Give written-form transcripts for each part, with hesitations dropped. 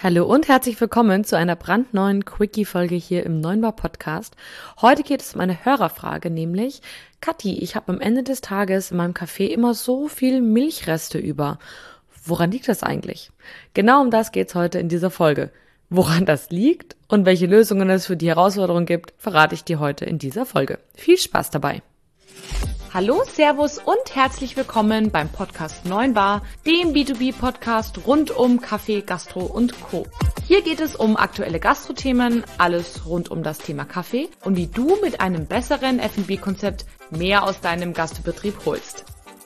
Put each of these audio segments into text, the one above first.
Hallo und herzlich willkommen zu einer brandneuen Quickie-Folge hier im 9bar Podcast. Heute geht es um eine Hörerfrage, nämlich: Kathi, ich habe am Ende des Tages in meinem Kaffee immer so viel Milchreste über. Woran liegt das eigentlich? Genau um das geht's heute in dieser Folge. Woran das liegt und welche Lösungen es für die Herausforderung gibt, verrate ich dir heute in dieser Folge. Viel Spaß dabei! Hallo, Servus und herzlich willkommen beim Podcast 9bar, dem B2B-Podcast rund um Kaffee, Gastro und Co. Hier geht es um aktuelle Gastro-Themen, alles rund um das Thema Kaffee und wie du mit einem besseren F&B-Konzept mehr aus deinem Gastbetrieb holst.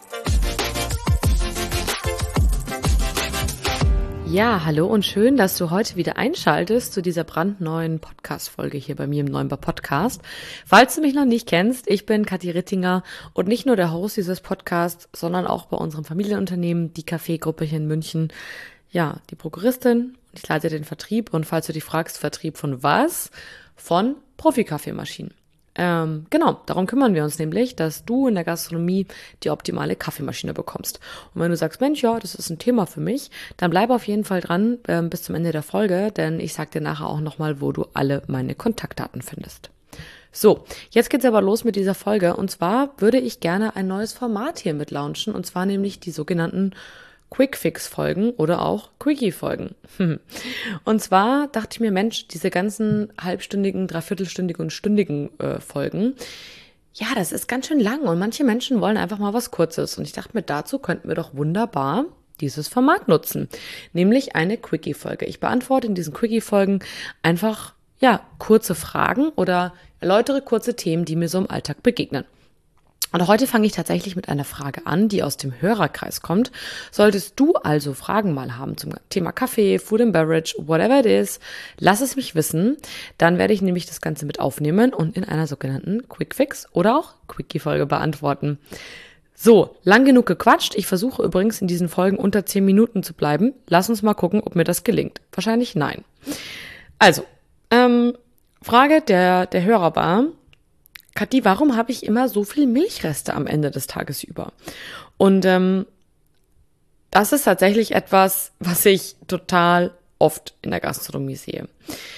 Ja, hallo und schön, dass du heute wieder einschaltest zu dieser brandneuen Podcast-Folge hier bei mir im 9bar Podcast. Falls du mich noch nicht kennst, ich bin Kathi Rittinger und nicht nur der Host dieses Podcasts, sondern auch bei unserem Familienunternehmen, die Kaffeegruppe hier in München, ja, die Prokuristin, und ich leite den Vertrieb. Und falls du dich fragst, Vertrieb von was? Von Profi-Kaffeemaschinen. Genau, darum kümmern wir uns nämlich, dass du in der Gastronomie die optimale Kaffeemaschine bekommst. Und wenn du sagst, Mensch, ja, das ist ein Thema für mich, dann bleib auf jeden Fall dran bis zum Ende der Folge, denn ich sag dir nachher auch nochmal, wo du alle meine Kontaktdaten findest. So, jetzt geht's aber los mit dieser Folge, und zwar würde ich gerne ein neues Format hier mit launchen, und zwar nämlich die sogenannten Quick-Fix-Folgen oder auch Quickie-Folgen. Und zwar dachte ich mir, Mensch, diese ganzen halbstündigen, dreiviertelstündigen und stündigen Folgen, ja, das ist ganz schön lang und manche Menschen wollen einfach mal was Kurzes. Und ich dachte mir, dazu könnten wir doch wunderbar dieses Format nutzen, nämlich eine Quickie-Folge. Ich beantworte in diesen Quickie-Folgen einfach, ja, kurze Fragen oder erläutere kurze Themen, die mir so im Alltag begegnen. Und heute fange ich tatsächlich mit einer Frage an, die aus dem Hörerkreis kommt. Solltest du also Fragen mal haben zum Thema Kaffee, Food and Beverage, whatever it is, lass es mich wissen. Dann werde ich nämlich das Ganze mit aufnehmen und in einer sogenannten Quick Fix oder auch Quickie-Folge beantworten. So, lang genug gequatscht. Ich versuche übrigens in diesen Folgen unter 10 Minuten zu bleiben. Lass uns mal gucken, ob mir das gelingt. Wahrscheinlich nein. Also, Frage der Hörer war: Kathi, warum habe ich immer so viel Milchreste am Ende des Tages über? Und das ist tatsächlich etwas, was ich total oft in der Gastronomie sehe.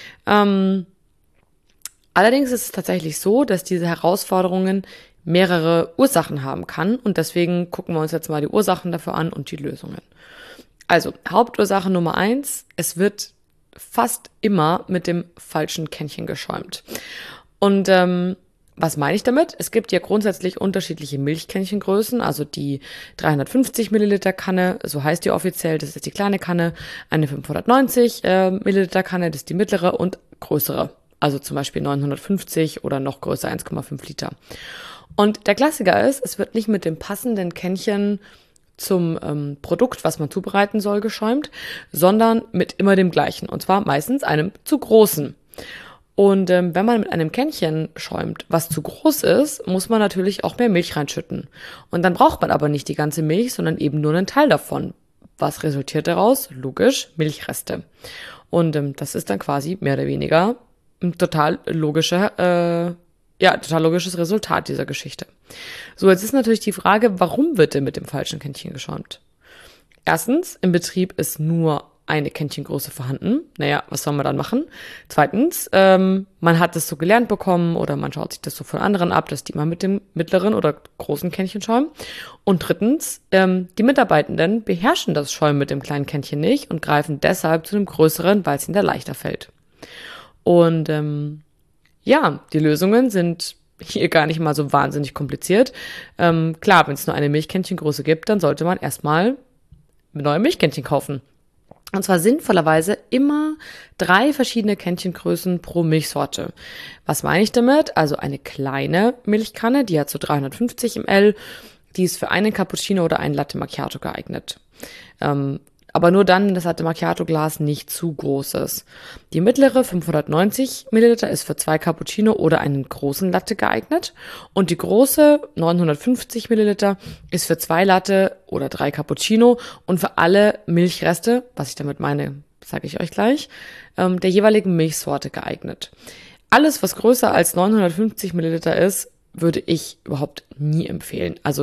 Allerdings ist es tatsächlich so, dass diese Herausforderungen mehrere Ursachen haben kann, und deswegen gucken wir uns jetzt mal die Ursachen dafür an und die Lösungen. Also, Hauptursache Nummer 1, es wird fast immer mit dem falschen Kännchen geschäumt. Und was meine ich damit? Es gibt ja grundsätzlich unterschiedliche Milchkännchengrößen, also die 350 Milliliter Kanne, so heißt die offiziell, das ist die kleine Kanne, eine 590 Milliliter Kanne, das ist die mittlere, und größere, also zum Beispiel 950 oder noch größer 1,5 Liter. Und der Klassiker ist, es wird nicht mit dem passenden Kännchen zum Produkt, was man zubereiten soll, geschäumt, sondern mit immer dem gleichen, und zwar meistens einem zu großen. Und wenn man mit einem Kännchen schäumt, was zu groß ist, muss man natürlich auch mehr Milch reinschütten. Und dann braucht man aber nicht die ganze Milch, sondern eben nur einen Teil davon. Was resultiert daraus? Logisch, Milchreste. Und das ist dann quasi mehr oder weniger ein total logisches Resultat dieser Geschichte. So, jetzt ist natürlich die Frage, warum wird denn mit dem falschen Kännchen geschäumt? Erstens, im Betrieb ist nur eine Kännchengröße vorhanden. Naja, was soll man dann machen? Zweitens, man hat es so gelernt bekommen oder man schaut sich das so von anderen ab, dass die mal mit dem mittleren oder großen Kännchen schäumen. Und drittens, die Mitarbeitenden beherrschen das Schäumen mit dem kleinen Kännchen nicht und greifen deshalb zu dem größeren, weil es ihnen da leichter fällt. Und die Lösungen sind hier gar nicht mal so wahnsinnig kompliziert. Klar, wenn es nur eine Milchkännchengröße gibt, dann sollte man erstmal neue Milchkännchen kaufen. Und zwar sinnvollerweise immer 3 verschiedene Kännchengrößen pro Milchsorte. Was meine ich damit? Also eine kleine Milchkanne, die hat so 350 ml, die ist für einen Cappuccino oder einen Latte Macchiato geeignet. Aber nur dann, wenn das Latte Macchiato Glas nicht zu groß ist. Die mittlere 590 Milliliter ist für 2 Cappuccino oder einen großen Latte geeignet. Und die große 950 Milliliter ist für 2 Latte oder 3 Cappuccino und für alle Milchreste, was ich damit meine, sage ich euch gleich, der jeweiligen Milchsorte geeignet. Alles, was größer als 950 Milliliter ist, würde ich überhaupt nie empfehlen. Also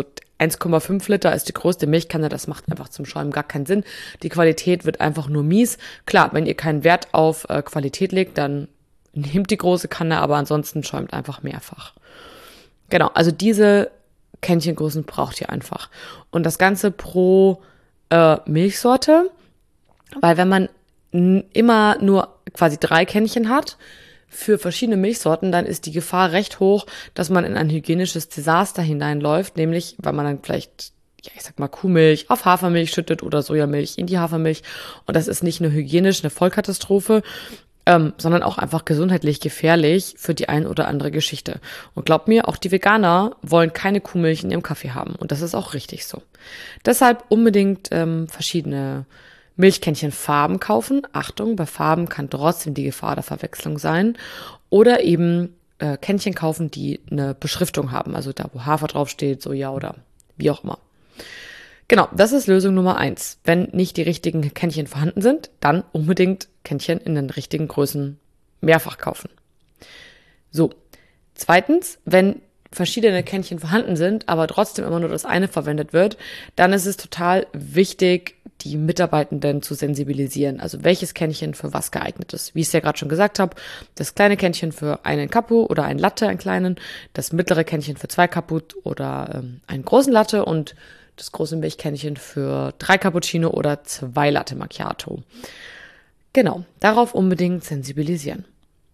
1,5 Liter ist die größte Milchkanne, das macht einfach zum Schäumen gar keinen Sinn. Die Qualität wird einfach nur mies. Klar, wenn ihr keinen Wert auf Qualität legt, dann nehmt die große Kanne, aber ansonsten schäumt einfach mehrfach. Genau, also diese Kännchengrößen braucht ihr einfach. Und das Ganze pro Milchsorte, weil wenn man immer nur quasi 3 Kännchen hat für verschiedene Milchsorten, dann ist die Gefahr recht hoch, dass man in ein hygienisches Desaster hineinläuft, nämlich weil man dann vielleicht, ja, ich sag mal, Kuhmilch auf Hafermilch schüttet oder Sojamilch in die Hafermilch. Und das ist nicht nur hygienisch eine Vollkatastrophe, sondern auch einfach gesundheitlich gefährlich für die ein oder andere Geschichte. Und glaubt mir, auch die Veganer wollen keine Kuhmilch in ihrem Kaffee haben. Und das ist auch richtig so. Deshalb unbedingt verschiedene Milchkännchenfarben kaufen. Achtung, bei Farben kann trotzdem die Gefahr der Verwechslung sein. Oder eben Kännchen kaufen, die eine Beschriftung haben. Also da, wo Hafer draufsteht, Soja oder wie auch immer. Genau, das ist Lösung Nummer 1. Wenn nicht die richtigen Kännchen vorhanden sind, dann unbedingt Kännchen in den richtigen Größen mehrfach kaufen. So, zweitens, wenn verschiedene Kännchen vorhanden sind, aber trotzdem immer nur das eine verwendet wird, dann ist es total wichtig, die Mitarbeitenden zu sensibilisieren. Also welches Kännchen für was geeignet ist. Wie ich es ja gerade schon gesagt habe, das kleine Kännchen für einen Cappu oder einen Latte, einen kleinen, das mittlere Kännchen für 2 Caput oder einen großen Latte und das große Milchkännchen für 3 Cappuccino oder 2 Latte Macchiato. Genau, darauf unbedingt sensibilisieren.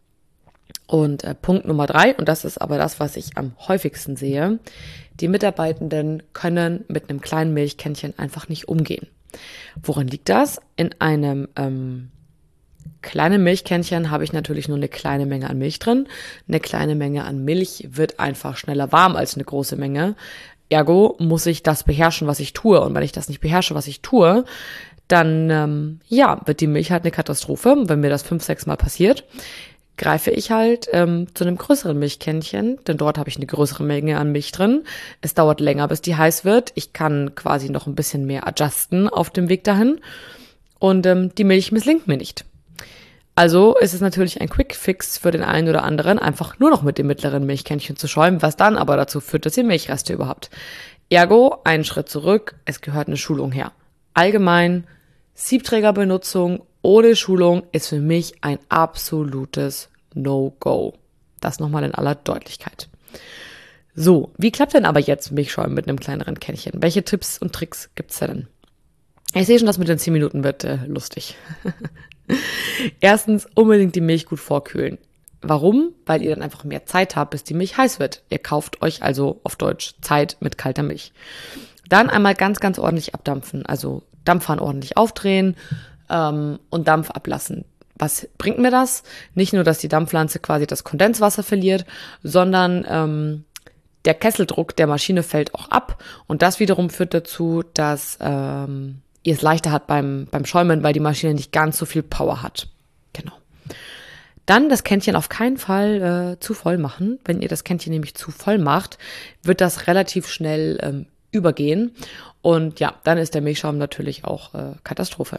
Und Punkt Nummer 3, und das ist aber das, was ich am häufigsten sehe, die Mitarbeitenden können mit einem kleinen Milchkännchen einfach nicht umgehen. Woran liegt das? In einem kleinen Milchkännchen habe ich natürlich nur eine kleine Menge an Milch drin. Eine kleine Menge an Milch wird einfach schneller warm als eine große Menge. Ergo muss ich das beherrschen, was ich tue. Und wenn ich das nicht beherrsche, was ich tue, dann wird die Milch halt eine Katastrophe. Und wenn mir das 5, 6 Mal passiert, greife ich halt zu einem größeren Milchkännchen, denn dort habe ich eine größere Menge an Milch drin. Es dauert länger, bis die heiß wird. Ich kann quasi noch ein bisschen mehr adjusten auf dem Weg dahin. Und die Milch misslingt mir nicht. Also ist es natürlich ein Quick-Fix für den einen oder anderen, einfach nur noch mit dem mittleren Milchkännchen zu schäumen, was dann aber dazu führt, dass ihr Milchreste überhaupt. Ergo, einen Schritt zurück, es gehört eine Schulung her. Allgemein, Siebträgerbenutzung ohne Schulung ist für mich ein absolutes No-Go. Das nochmal in aller Deutlichkeit. So, wie klappt denn aber jetzt Milchschäumen mit einem kleineren Kännchen? Welche Tipps und Tricks gibt's denn? Ich sehe schon, das mit den 10 Minuten wird lustig. Erstens, unbedingt die Milch gut vorkühlen. Warum? Weil ihr dann einfach mehr Zeit habt, bis die Milch heiß wird. Ihr kauft euch also auf Deutsch Zeit mit kalter Milch. Dann einmal ganz, ganz ordentlich abdampfen. Also Dampfhahn ordentlich aufdrehen und Dampf ablassen. Was bringt mir das? Nicht nur, dass die Dampflanze quasi das Kondenswasser verliert, sondern der Kesseldruck der Maschine fällt auch ab. Und das wiederum führt dazu, dass ihr es leichter habt beim Schäumen, weil die Maschine nicht ganz so viel Power hat. Genau. Dann das Kännchen auf keinen Fall zu voll machen. Wenn ihr das Kännchen nämlich zu voll macht, wird das relativ schnell übergehen. Und ja, dann ist der Milchschaum natürlich auch Katastrophe.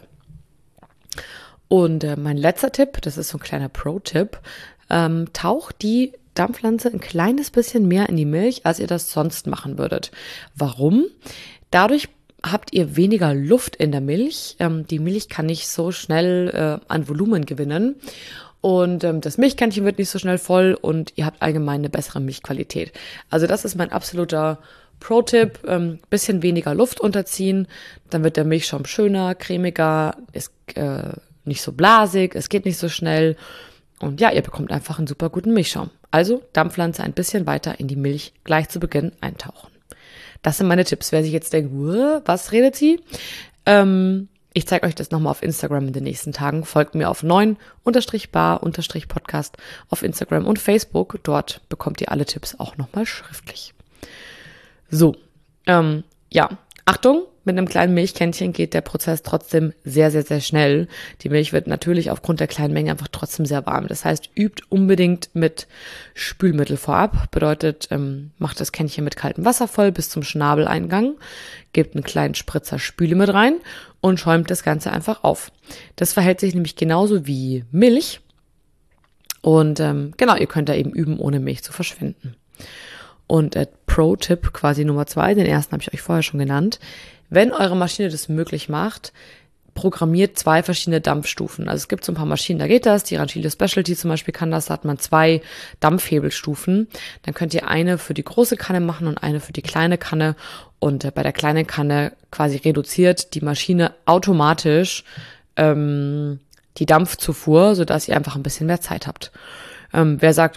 Und mein letzter Tipp, das ist so ein kleiner Pro-Tipp, taucht die Dampflanze ein kleines bisschen mehr in die Milch, als ihr das sonst machen würdet. Warum? Dadurch habt ihr weniger Luft in der Milch. Die Milch kann nicht so schnell an Volumen gewinnen. Und das Milchkännchen wird nicht so schnell voll und ihr habt allgemein eine bessere Milchqualität. Also das ist mein absoluter Pro-Tipp. Bisschen weniger Luft unterziehen, dann wird der Milchschaum schöner, cremiger, ist nicht so blasig, es geht nicht so schnell. Und ja, ihr bekommt einfach einen super guten Milchschaum. Also Dampflanze ein bisschen weiter in die Milch gleich zu Beginn eintauchen. Das sind meine Tipps. Wer sich jetzt denkt, was redet sie? Ich zeige euch das nochmal auf Instagram in den nächsten Tagen. Folgt mir auf 9_bar_podcast auf Instagram und Facebook. Dort bekommt ihr alle Tipps auch nochmal schriftlich. So, Achtung, mit einem kleinen Milchkännchen geht der Prozess trotzdem sehr, sehr, sehr schnell. Die Milch wird natürlich aufgrund der kleinen Menge einfach trotzdem sehr warm. Das heißt, übt unbedingt mit Spülmittel vorab. Bedeutet, macht das Kännchen mit kaltem Wasser voll bis zum Schnabeleingang, gebt einen kleinen Spritzer Spüle mit rein und schäumt das Ganze einfach auf. Das verhält sich nämlich genauso wie Milch. Und ihr könnt da eben üben, ohne Milch zu verschwinden. Und Pro-Tipp quasi Nummer 2, den ersten habe ich euch vorher schon genannt. Wenn eure Maschine das möglich macht, programmiert 2 verschiedene Dampfstufen. Also es gibt so ein paar Maschinen, da geht das. Die Rancilio Specialty zum Beispiel kann das. Da hat man 2 Dampfhebelstufen. Dann könnt ihr eine für die große Kanne machen und eine für die kleine Kanne. Und bei der kleinen Kanne quasi reduziert die Maschine automatisch die Dampfzufuhr, sodass ihr einfach ein bisschen mehr Zeit habt. Wer sagt,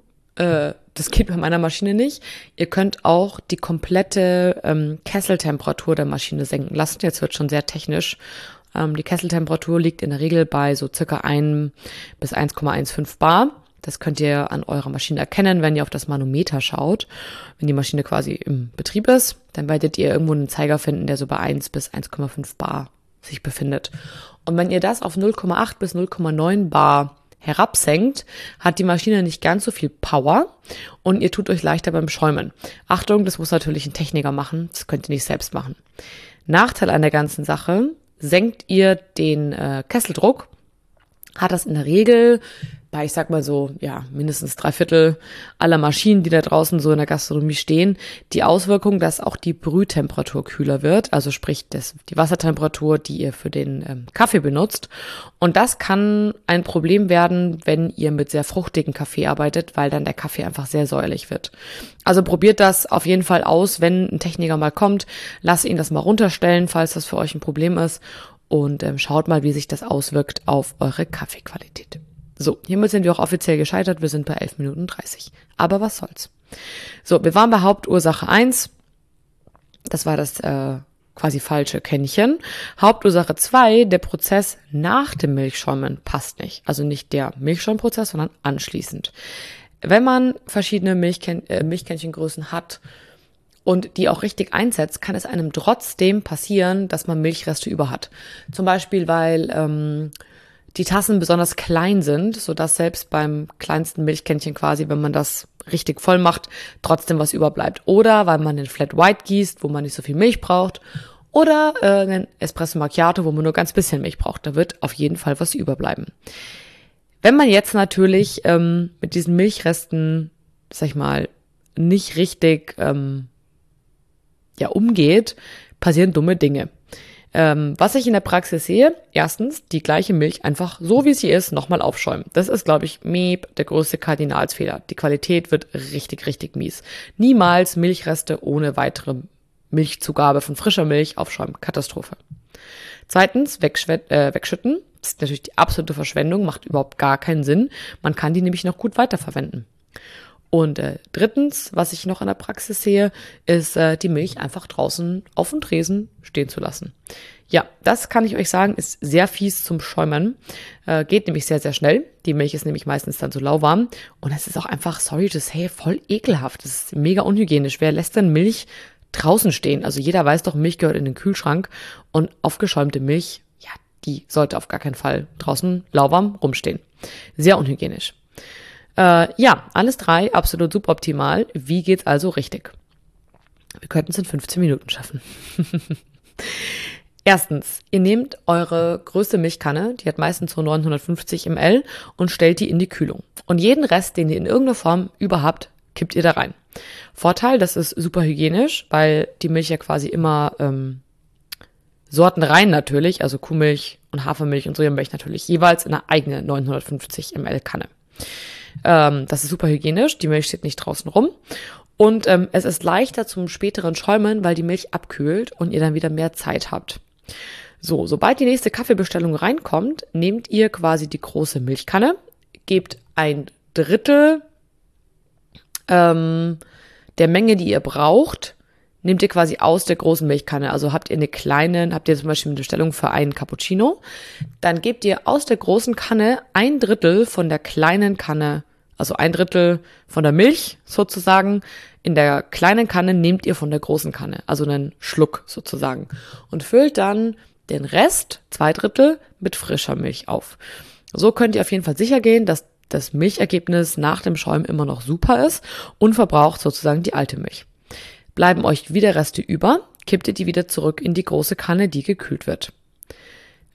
das geht bei meiner Maschine nicht. Ihr könnt auch die komplette Kesseltemperatur der Maschine senken lassen. Jetzt wird schon sehr technisch. Die Kesseltemperatur liegt in der Regel bei so circa 1 bis 1,15 Bar. Das könnt ihr an eurer Maschine erkennen, wenn ihr auf das Manometer schaut. Wenn die Maschine quasi im Betrieb ist, dann werdet ihr irgendwo einen Zeiger finden, der so bei 1 bis 1,5 Bar sich befindet. Und wenn ihr das auf 0,8 bis 0,9 Bar herabsenkt, hat die Maschine nicht ganz so viel Power und ihr tut euch leichter beim Schäumen. Achtung, das muss natürlich ein Techniker machen, das könnt ihr nicht selbst machen. Nachteil an der ganzen Sache: senkt ihr den Kesseldruck, hat das in der Regel bei, ich sag mal so, ja, mindestens 3/4 aller Maschinen, die da draußen so in der Gastronomie stehen, die Auswirkung, dass auch die Brühtemperatur kühler wird, also sprich die Wassertemperatur, die ihr für den Kaffee benutzt. Und das kann ein Problem werden, wenn ihr mit sehr fruchtigen Kaffee arbeitet, weil dann der Kaffee einfach sehr säuerlich wird. Also probiert das auf jeden Fall aus, wenn ein Techniker mal kommt, lasst ihn das mal runterstellen, falls das für euch ein Problem ist. Und schaut mal, wie sich das auswirkt auf eure Kaffeequalität. So, hiermit sind wir auch offiziell gescheitert. Wir sind bei 11 Minuten 30. Aber was soll's. So, wir waren bei Hauptursache 1. Das war das quasi falsche Kännchen. Hauptursache 2, der Prozess nach dem Milchschäumen passt nicht. Also nicht der Milchschäumprozess, sondern anschließend. Wenn man verschiedene Milchkännchengrößen hat und die auch richtig einsetzt, kann es einem trotzdem passieren, dass man Milchreste über hat. Zum Beispiel, weil die Tassen besonders klein sind, sodass selbst beim kleinsten Milchkännchen quasi, wenn man das richtig voll macht, trotzdem was überbleibt. Oder weil man einen Flat White gießt, wo man nicht so viel Milch braucht. Oder einen Espresso Macchiato, wo man nur ganz bisschen Milch braucht. Da wird auf jeden Fall was überbleiben. Wenn man jetzt natürlich mit diesen Milchresten, sag ich mal, nicht richtig umgeht, passieren dumme Dinge. Was ich in der Praxis sehe: erstens, die gleiche Milch einfach so wie sie ist nochmal aufschäumen. Das ist, glaube ich, der größte Kardinalsfehler. Die Qualität wird richtig, richtig mies. Niemals Milchreste ohne weitere Milchzugabe von frischer Milch aufschäumen. Katastrophe. Zweitens, wegschütten. Das ist natürlich die absolute Verschwendung, macht überhaupt gar keinen Sinn. Man kann die nämlich noch gut weiterverwenden. Und drittens, was ich noch in der Praxis sehe, ist die Milch einfach draußen auf dem Tresen stehen zu lassen. Ja, das kann ich euch sagen, ist sehr fies zum Schäumen. Geht nämlich sehr, sehr schnell. Die Milch ist nämlich meistens dann so lauwarm. Und es ist auch einfach, sorry to say, voll ekelhaft. Das ist mega unhygienisch. Wer lässt denn Milch draußen stehen? Also jeder weiß doch, Milch gehört in den Kühlschrank. Und aufgeschäumte Milch, ja, die sollte auf gar keinen Fall draußen lauwarm rumstehen. Sehr unhygienisch. Alles 3 absolut suboptimal. Wie geht's also richtig? Wir könnten es in 15 Minuten schaffen. Erstens, ihr nehmt eure größte Milchkanne, die hat meistens so 950 ml, und stellt die in die Kühlung. Und jeden Rest, den ihr in irgendeiner Form überhaupt, kippt ihr da rein. Vorteil, das ist super hygienisch, weil die Milch ja quasi immer sortenrein natürlich, also Kuhmilch und Hafermilch und Sojamilch natürlich jeweils in einer eigenen 950 ml Kanne. Das ist super hygienisch, die Milch steht nicht draußen rum. Und es ist leichter zum späteren Schäumen, weil die Milch abkühlt und ihr dann wieder mehr Zeit habt. So, sobald die nächste Kaffeebestellung reinkommt, nehmt ihr quasi die große Milchkanne, gebt 1/3 der Menge, die ihr braucht, nehmt ihr quasi aus der großen Milchkanne. Also habt ihr zum Beispiel eine Bestellung für einen Cappuccino, dann gebt ihr aus der großen Kanne 1/3 von der kleinen Kanne, also 1/3 von der Milch sozusagen. In der kleinen Kanne nehmt ihr von der großen Kanne, also einen Schluck sozusagen, und füllt dann den Rest, 2/3, mit frischer Milch auf. So könnt ihr auf jeden Fall sicher gehen, dass das Milchergebnis nach dem Schäumen immer noch super ist und verbraucht sozusagen die alte Milch. Bleiben euch wieder Reste über, kippt ihr die wieder zurück in die große Kanne, die gekühlt wird.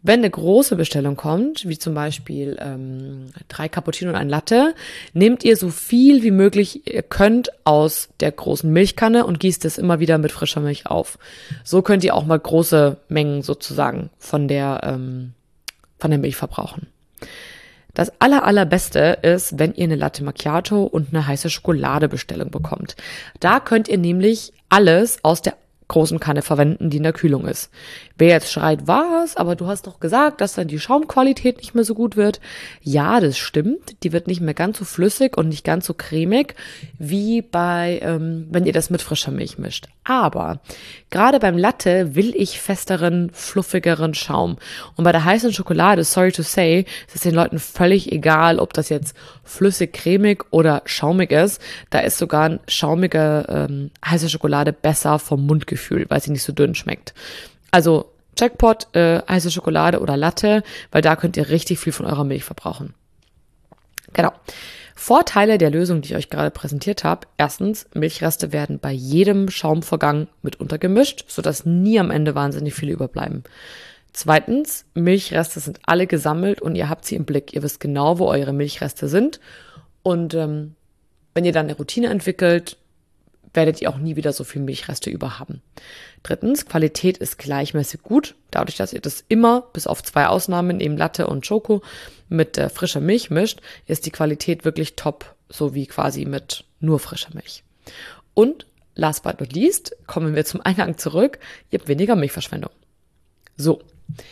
Wenn eine große Bestellung kommt, wie zum Beispiel 3 Cappuccino und ein Latte, nehmt ihr so viel wie möglich ihr könnt aus der großen Milchkanne und gießt es immer wieder mit frischer Milch auf. So könnt ihr auch mal große Mengen sozusagen von der Milch verbrauchen. Das allerbeste ist, wenn ihr eine Latte Macchiato und eine heiße Schokoladebestellung bekommt. Da könnt ihr nämlich alles aus der großen Kanne verwenden, die in der Kühlung ist. Wer jetzt schreit, was? Aber du hast doch gesagt, dass dann die Schaumqualität nicht mehr so gut wird. Ja, das stimmt. Die wird nicht mehr ganz so flüssig und nicht ganz so cremig, wie wenn ihr das mit frischer Milch mischt. Aber gerade beim Latte will ich festeren, fluffigeren Schaum. Und bei der heißen Schokolade, sorry to say, ist es den Leuten völlig egal, ob das jetzt flüssig, cremig oder schaumig ist. Da ist sogar eine schaumige heiße Schokolade besser vom Mundgefühl, weil sie nicht so dünn schmeckt. Also Jackpot, heiße Schokolade oder Latte, weil da könnt ihr richtig viel von eurer Milch verbrauchen. Genau. Vorteile der Lösung, die ich euch gerade präsentiert habe. Erstens, Milchreste werden bei jedem Schaumvorgang mit untergemischt, sodass nie am Ende wahnsinnig viele überbleiben. Zweitens, Milchreste sind alle gesammelt und ihr habt sie im Blick. Ihr wisst genau, wo eure Milchreste sind. Und wenn ihr dann eine Routine entwickelt, werdet ihr auch nie wieder so viel Milchreste über haben. Drittens, Qualität ist gleichmäßig gut. Dadurch, dass ihr das immer, bis auf 2 Ausnahmen, eben Latte und Schoko, mit frischer Milch mischt, ist die Qualität wirklich top, so wie quasi mit nur frischer Milch. Und last but not least, kommen wir zum Eingang zurück, ihr habt weniger Milchverschwendung. So,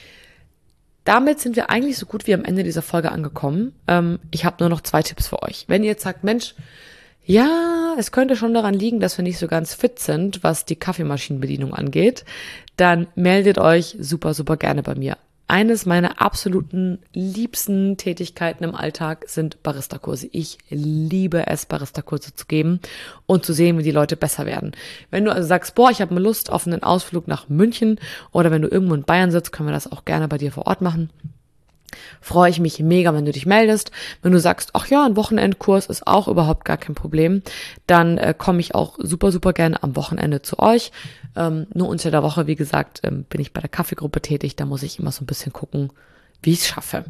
damit sind wir eigentlich so gut wie am Ende dieser Folge angekommen. Ich habe nur noch 2 Tipps für euch. Wenn ihr jetzt sagt, Mensch, ja, es könnte schon daran liegen, dass wir nicht so ganz fit sind, was die Kaffeemaschinenbedienung angeht, dann meldet euch super, super gerne bei mir. Eines meiner absoluten liebsten Tätigkeiten im Alltag sind Barista-Kurse. Ich liebe es, Barista-Kurse zu geben und zu sehen, wie die Leute besser werden. Wenn du also sagst, boah, ich habe mal Lust auf einen Ausflug nach München oder wenn du irgendwo in Bayern sitzt, können wir das auch gerne bei dir vor Ort machen. Freue ich mich mega, wenn du dich meldest. Wenn du sagst, ach ja, ein Wochenendkurs ist auch überhaupt gar kein Problem, dann komme ich auch super, super gerne am Wochenende zu euch. Nur unter der Woche, wie gesagt, bin ich bei der Kaffeegruppe tätig. Da muss ich immer so ein bisschen gucken, wie ich es schaffe.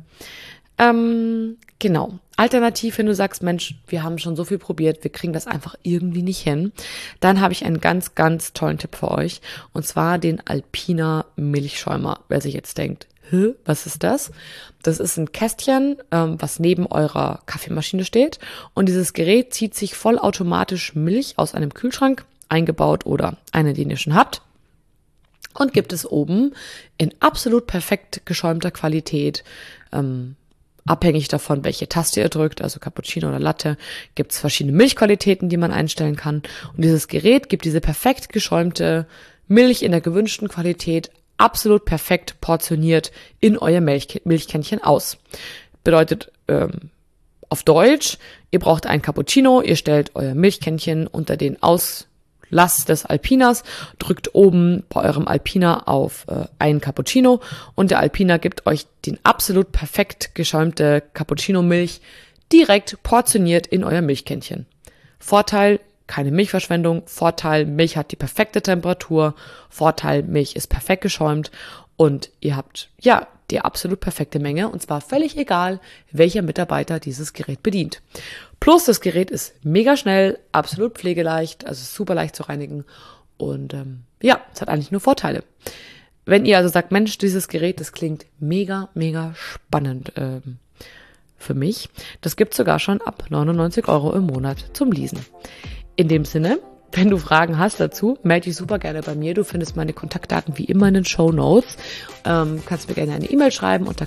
Genau. Alternativ, wenn du sagst, Mensch, wir haben schon so viel probiert, wir kriegen das einfach irgendwie nicht hin, dann habe ich einen ganz, ganz tollen Tipp für euch. Und zwar den Alpina Milchschäumer. Wer sich jetzt denkt, was ist das? Das ist ein Kästchen, was neben eurer Kaffeemaschine steht. Und dieses Gerät zieht sich vollautomatisch Milch aus einem Kühlschrank, eingebaut oder eine, die ihr schon habt. Und gibt es oben in absolut perfekt geschäumter Qualität, abhängig davon, welche Taste ihr drückt, also Cappuccino oder Latte, gibt es verschiedene Milchqualitäten, die man einstellen kann. Und dieses Gerät gibt diese perfekt geschäumte Milch in der gewünschten Qualität absolut perfekt portioniert in euer Milchkännchen aus. Bedeutet auf Deutsch, ihr braucht ein Cappuccino, ihr stellt euer Milchkännchen unter den Auslass des Alpinas, drückt oben bei eurem Alpina auf ein Cappuccino und der Alpina gibt euch den absolut perfekt geschäumte Cappuccino-Milch direkt portioniert in euer Milchkännchen. Vorteil, keine Milchverschwendung. Vorteil, Milch hat die perfekte Temperatur. Vorteil, Milch ist perfekt geschäumt. Und ihr habt, ja, die absolut perfekte Menge. Und zwar völlig egal, welcher Mitarbeiter dieses Gerät bedient. Plus, das Gerät ist mega schnell, absolut pflegeleicht, also super leicht zu reinigen. Und ja, es hat eigentlich nur Vorteile. Wenn ihr also sagt, Mensch, dieses Gerät, das klingt mega, mega spannend für mich. Das gibt's sogar schon ab 99 € im Monat zum Leasen. In dem Sinne, wenn du Fragen hast dazu, melde dich super gerne bei mir. Du findest meine Kontaktdaten wie immer in den Shownotes. Kannst mir gerne eine E-Mail schreiben unter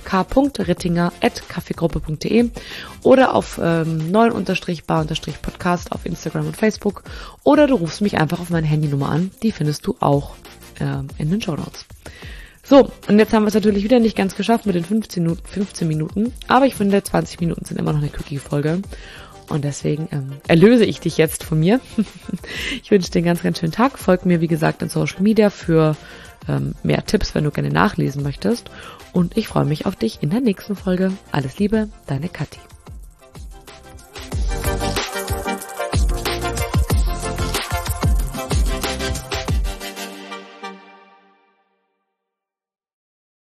k.rittinger@kaffeegruppe.de oder auf 9_bar_podcast auf Instagram und Facebook. Oder du rufst mich einfach auf meine Handynummer an. Die findest du auch in den Shownotes. So, und jetzt haben wir es natürlich wieder nicht ganz geschafft mit den 15 Minuten. Aber ich finde, 20 Minuten sind immer noch eine Quickie-Folge. Und deswegen erlöse ich dich jetzt von mir. Ich wünsche dir einen ganz, ganz schönen Tag. Folg mir, wie gesagt, in Social Media für mehr Tipps, wenn du gerne nachlesen möchtest. Und ich freue mich auf dich in der nächsten Folge. Alles Liebe, deine Kathi.